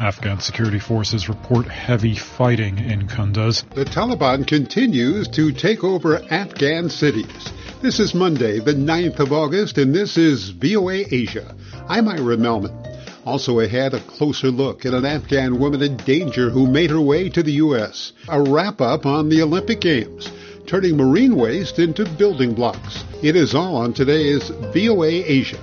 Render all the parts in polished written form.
Afghan security forces report heavy fighting in Kunduz. The Taliban continues to take over Afghan cities. This is Monday, the 9th of August, and this is VOA Asia. I'm Ira Melman. Also ahead, a closer look at an Afghan woman in danger who made her way to the U.S. A wrap-up on the Olympic Games, turning marine waste into building blocks. It is all on today's VOA Asia.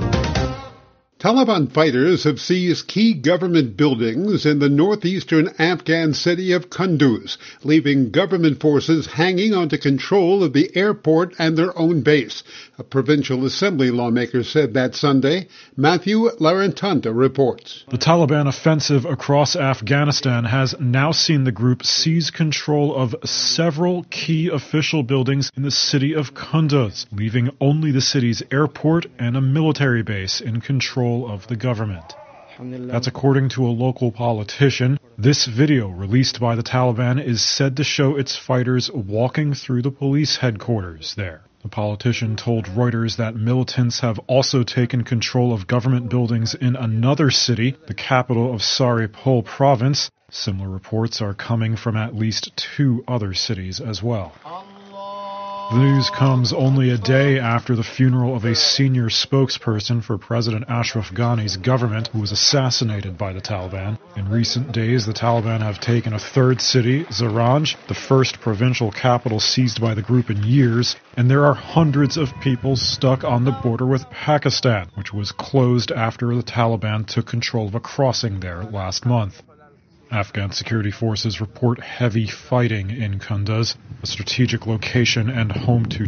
Taliban fighters have seized key government buildings in the northeastern Afghan city of Kunduz, leaving government forces hanging onto control of the airport and their own base. A provincial assembly lawmaker said that Sunday. Matthew Larantanta reports. The Taliban offensive across Afghanistan has now seen the group seize control of several key official buildings in the city of Kunduz, leaving only the city's airport and a military base in control of the government. That's according to a local politician. This video released by the Taliban is said to show its fighters walking through the police headquarters there. The politician told Reuters that militants have also taken control of government buildings in another city, the capital of Saripol province. Similar reports are coming from at least 2 other cities as well. The news comes only a day after the funeral of a senior spokesperson for President Ashraf Ghani's government who was assassinated by the Taliban. In recent days, the Taliban have taken a third city, Zaranj, the first provincial capital seized by the group in years, and there are hundreds of people stuck on the border with Pakistan, which was closed after the Taliban took control of a crossing there last month. Afghan security forces report heavy fighting in Kunduz, a strategic location and home to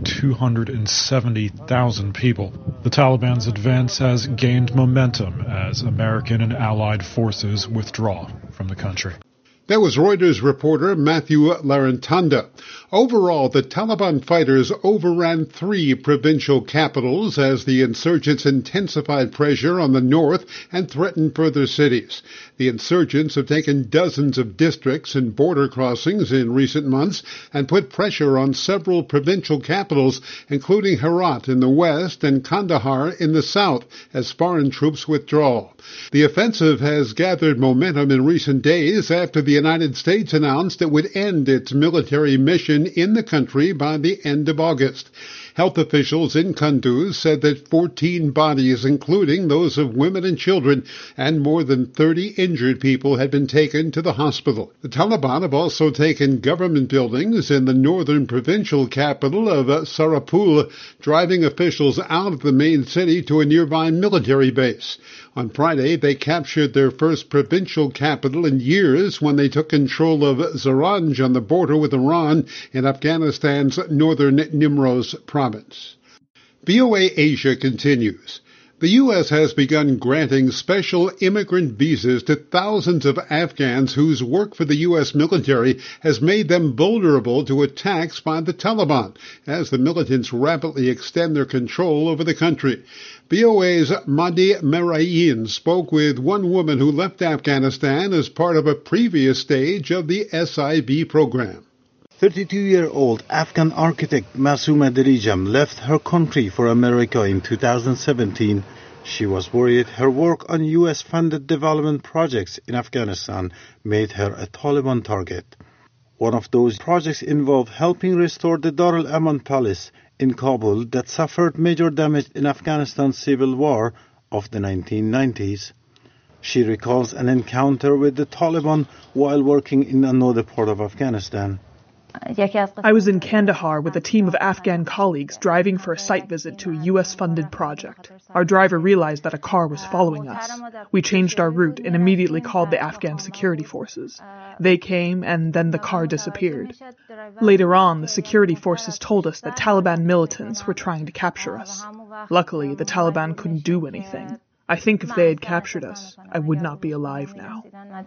270,000 people. The Taliban's advance has gained momentum as American and allied forces withdraw from the country. That was Reuters reporter Matthew Larantanda. Overall, the Taliban fighters overran 3 provincial capitals as the insurgents intensified pressure on the north and threatened further cities. The insurgents have taken dozens of districts and border crossings in recent months and put pressure on several provincial capitals, including Herat in the west and Kandahar in the south, as foreign troops withdraw. The offensive has gathered momentum in recent days after the United States announced it would end its military mission in the country by the end of August. Health officials in Kunduz said that 14 bodies, including those of women and children, and more than 30 injured people had been taken to the hospital. The Taliban have also taken government buildings in the northern provincial capital of Saripol, driving officials out of the main city to a nearby military base. On Friday, they captured their first provincial capital in years when they took control of Zaranj on the border with Iran in Afghanistan's northern Nimroz province. VOA Asia continues. The U.S. has begun granting special immigrant visas to thousands of Afghans whose work for the U.S. military has made them vulnerable to attacks by the Taliban as the militants rapidly extend their control over the country. VOA's Madi Merayin spoke with one woman who left Afghanistan as part of a previous stage of the SIV program. 32-year-old Afghan architect Masooma Dirijam left her country for America in 2017. She was worried her work on U.S.-funded development projects in Afghanistan made her a Taliban target. One of those projects involved helping restore the Dar al-Aman Palace in Kabul that suffered major damage in Afghanistan's civil war of the 1990s. She recalls an encounter with the Taliban while working in another part of Afghanistan. I was in Kandahar with a team of Afghan colleagues driving for a site visit to a U.S.-funded project. Our driver realized that a car was following us. We changed our route and immediately called the Afghan security forces. They came and then the car disappeared. Later on, the security forces told us that Taliban militants were trying to capture us. Luckily, the Taliban couldn't do anything. I think if they had captured us, I would not be alive now.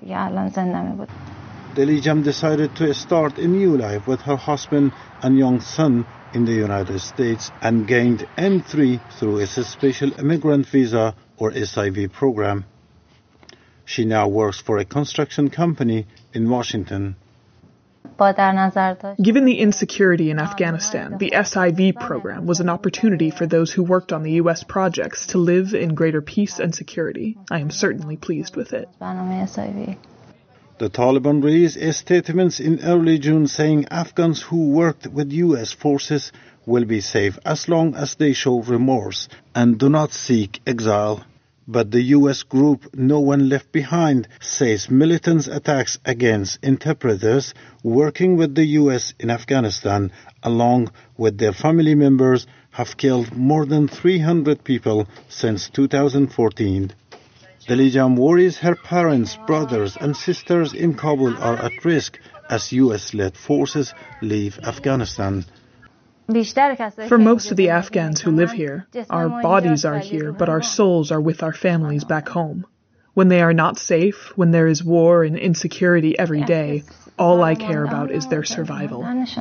Dirijam decided to start a new life with her husband and young son in the United States and gained N3 through a special immigrant visa or SIV program. She now works for a construction company in Washington. Given the insecurity in Afghanistan, the SIV program was an opportunity for those who worked on the U.S. projects to live in greater peace and security. I am certainly pleased with it. The Taliban released statements in early June saying Afghans who worked with U.S. forces will be safe as long as they show remorse and do not seek exile. But the U.S. group No One Left Behind says militants' attacks against interpreters working with the U.S. in Afghanistan, along with their family members, have killed more than 300 people since 2014. Dalijam worries her parents, brothers and sisters in Kabul are at risk as U.S.-led forces leave Afghanistan. For most of the Afghans who live here, our bodies are here, but our souls are with our families back home. When they are not safe, when there is war and insecurity every day, all I care about is their survival.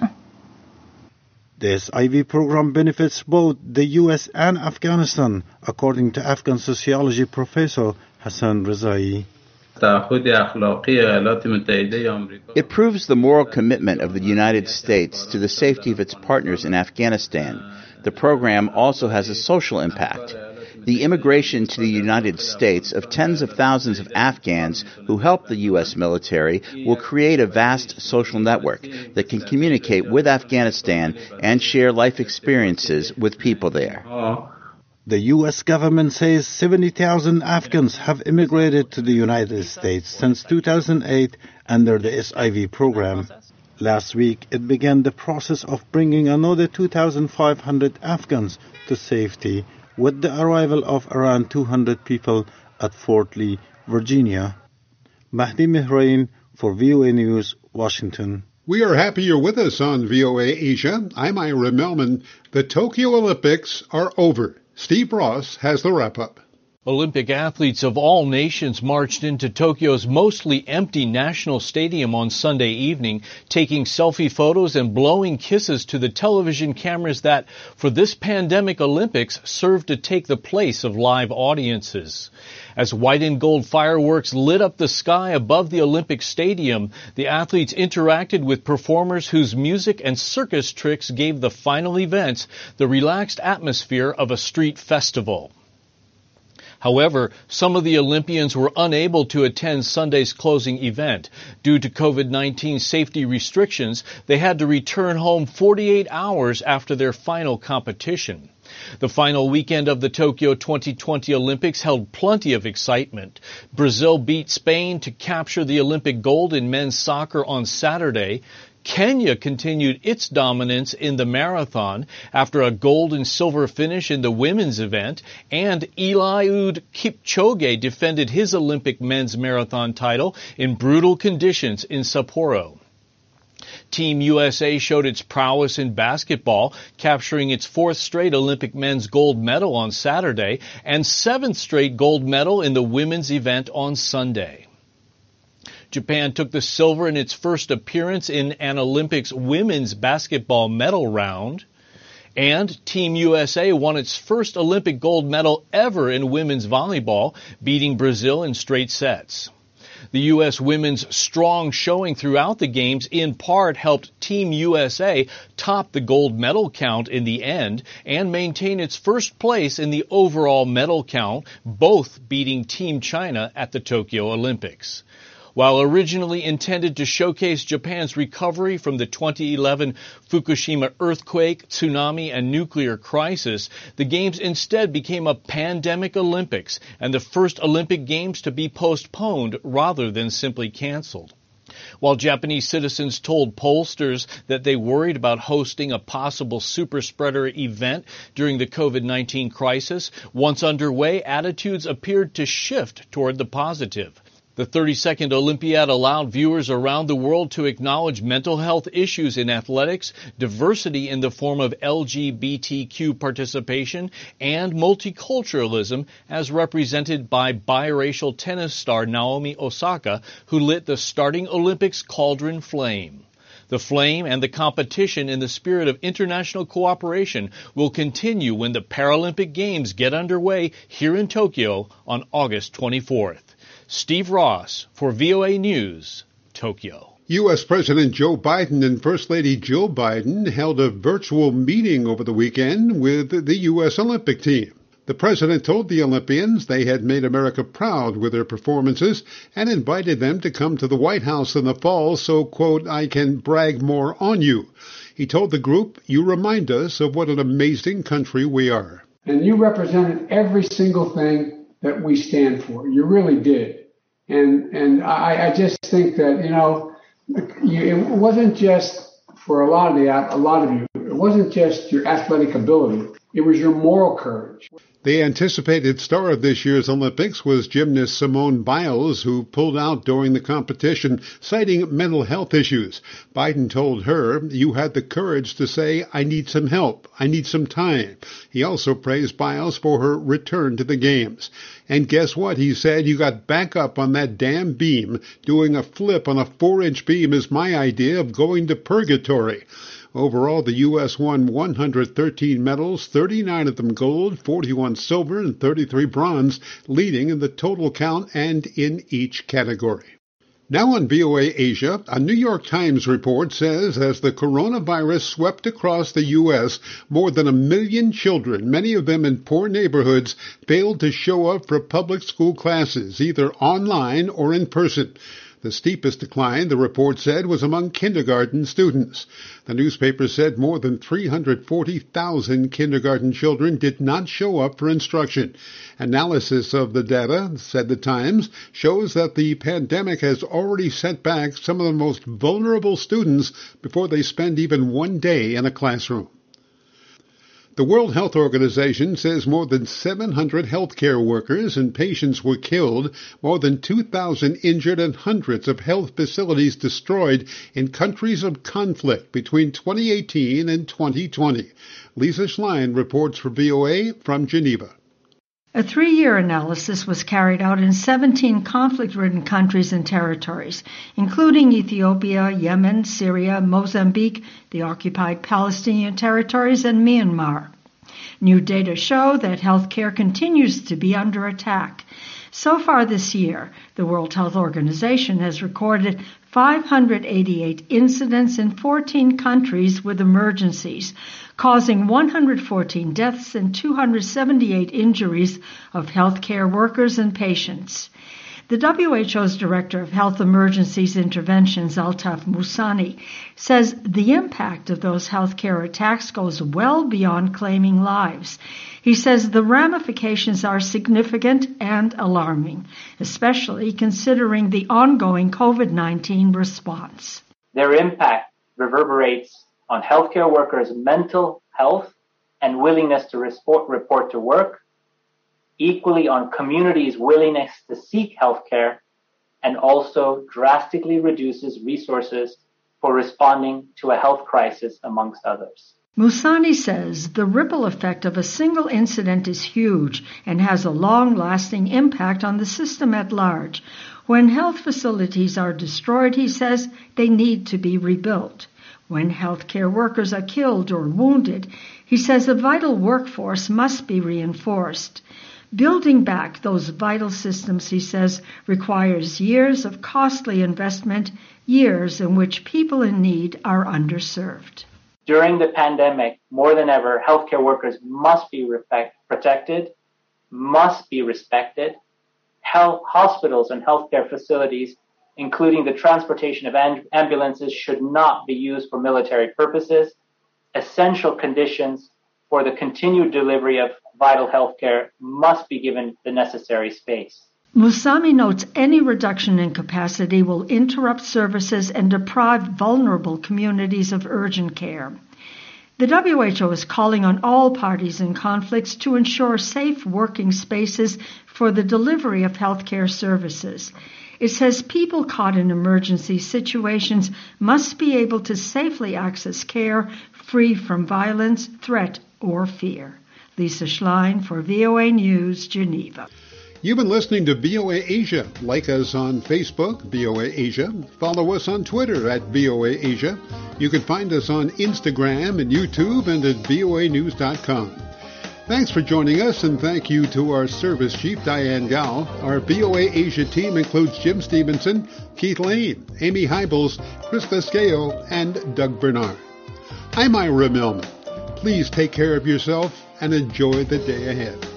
The SIV program benefits both the U.S. and Afghanistan, according to Afghan sociology professor Hassan Rezai. It proves the moral commitment of the United States to the safety of its partners in Afghanistan. The program also has a social impact. The immigration to the United States of tens of thousands of Afghans who help the U.S. military will create a vast social network that can communicate with Afghanistan and share life experiences with people there. The U.S. government says 70,000 Afghans have immigrated to the United States since 2008 under the SIV program. Last week, it began the process of bringing another 2,500 Afghans to safety with the arrival of around 200 people at Fort Lee, Virginia. Mahdi Mihrain for VOA News, Washington. We are happy you're with us on VOA Asia. I'm Ira Melman. The Tokyo Olympics are over. Steve Ross has the wrap-up. Olympic athletes of all nations marched into Tokyo's mostly empty national stadium on Sunday evening, taking selfie photos and blowing kisses to the television cameras that, for this pandemic Olympics, served to take the place of live audiences. As white and gold fireworks lit up the sky above the Olympic Stadium, the athletes interacted with performers whose music and circus tricks gave the final events the relaxed atmosphere of a street festival. However, some of the Olympians were unable to attend Sunday's closing event. Due to COVID-19 safety restrictions, they had to return home 48 hours after their final competition. The final weekend of the Tokyo 2020 Olympics held plenty of excitement. Brazil beat Spain to capture the Olympic gold in men's soccer on Saturday. Kenya continued its dominance in the marathon after a gold and silver finish in the women's event, and Eliud Kipchoge defended his Olympic men's marathon title in brutal conditions in Sapporo. Team USA showed its prowess in basketball, capturing its fourth straight Olympic men's gold medal on Saturday and seventh straight gold medal in the women's event on Sunday. Japan took the silver in its first appearance in an Olympics women's basketball medal round. And Team USA won its first Olympic gold medal ever in women's volleyball, beating Brazil in straight sets. The U.S. women's strong showing throughout the games in part helped Team USA top the gold medal count in the end and maintain its first place in the overall medal count, both beating Team China at the Tokyo Olympics. While originally intended to showcase Japan's recovery from the 2011 Fukushima earthquake, tsunami, and nuclear crisis, the Games instead became a pandemic Olympics and the first Olympic Games to be postponed rather than simply canceled. While Japanese citizens told pollsters that they worried about hosting a possible super spreader event during the COVID-19 crisis, once underway, attitudes appeared to shift toward the positive. The 32nd Olympiad allowed viewers around the world to acknowledge mental health issues in athletics, diversity in the form of LGBTQ participation, and multiculturalism as represented by biracial tennis star Naomi Osaka, who lit the starting Olympics cauldron flame. The flame and the competition in the spirit of international cooperation will continue when the Paralympic Games get underway here in Tokyo on August 24th. Steve Ross for VOA News, Tokyo. U.S. President Joe Biden and First Lady Jill Biden held a virtual meeting over the weekend with the U.S. Olympic team. The president told the Olympians they had made America proud with their performances and invited them to come to the White House in the fall so, quote, I can brag more on you. He told the group, you remind us of what an amazing country we are. And you represented every single thing that we stand for. You really did. And I just think that, it wasn't just for a lot of you, it wasn't just your athletic ability. It was your moral courage. The anticipated star of this year's Olympics was gymnast Simone Biles, who pulled out during the competition, citing mental health issues. Biden told her, you had the courage to say, I need some help. I need some time. He also praised Biles for her return to the games. And guess what? He said, you got back up on that damn beam. Doing a flip on a 4-inch beam is my idea of going to purgatory. Overall, the U.S. won 113 medals, 39 of them gold, 41 silver, and 33 bronze, leading in the total count and in each category. Now on VOA Asia, a New York Times report says as the coronavirus swept across the U.S., more than 1 million children, many of them in poor neighborhoods, failed to show up for public school classes, either online or in person. The steepest decline, the report said, was among kindergarten students. The newspaper said more than 340,000 kindergarten children did not show up for instruction. Analysis of the data, said the Times, shows that the pandemic has already set back some of the most vulnerable students before they spend even one day in a classroom. The World Health Organization says more than 700 healthcare workers and patients were killed, more than 2,000 injured, and hundreds of health facilities destroyed in countries of conflict between 2018 and 2020. Lisa Schlein reports for VOA from Geneva. A 3-year analysis was carried out in 17 conflict-ridden countries and territories, including Ethiopia, Yemen, Syria, Mozambique, the occupied Palestinian territories, and Myanmar. New data show that healthcare continues to be under attack. So far this year, the World Health Organization has recorded 588 incidents in 14 countries with emergencies, causing 114 deaths and 278 injuries of healthcare workers and patients. The WHO's Director of Health Emergencies Interventions, Altaf Musani, says the impact of those healthcare attacks goes well beyond claiming lives. He says the ramifications are significant and alarming, especially considering the ongoing COVID-19 response. Their impact reverberates on healthcare workers' mental health and willingness to report to work, equally on communities' willingness to seek healthcare, and also drastically reduces resources for responding to a health crisis, amongst others. Musani says the ripple effect of a single incident is huge and has a long-lasting impact on the system at large. When health facilities are destroyed, he says, they need to be rebuilt. When healthcare workers are killed or wounded, he says a vital workforce must be reinforced. Building back those vital systems, he says, requires years of costly investment, years in which people in need are underserved. During the pandemic, more than ever, healthcare workers must be protected, must be respected. Hospitals and healthcare facilities, including the transportation of ambulances, should not be used for military purposes. Essential conditions for the continued delivery of vital healthcare must be given the necessary space. Musami notes any reduction in capacity will interrupt services and deprive vulnerable communities of urgent care. The WHO is calling on all parties in conflicts to ensure safe working spaces for the delivery of healthcare services. It says people caught in emergency situations must be able to safely access care free from violence, threat, or fear. Lisa Schlein for VOA News, Geneva. You've been listening to VOA Asia. Like us on Facebook, VOA Asia. Follow us on Twitter at VOA Asia. You can find us on Instagram and YouTube and at voanews.com. Thanks for joining us, and thank you to our service chief, Diane Gao. Our VOA Asia team includes Jim Stevenson, Keith Lane, Amy Hybels, Chris Vesqueo, and Doug Bernard. I'm Ira Millman. Please take care of yourself and enjoy the day ahead.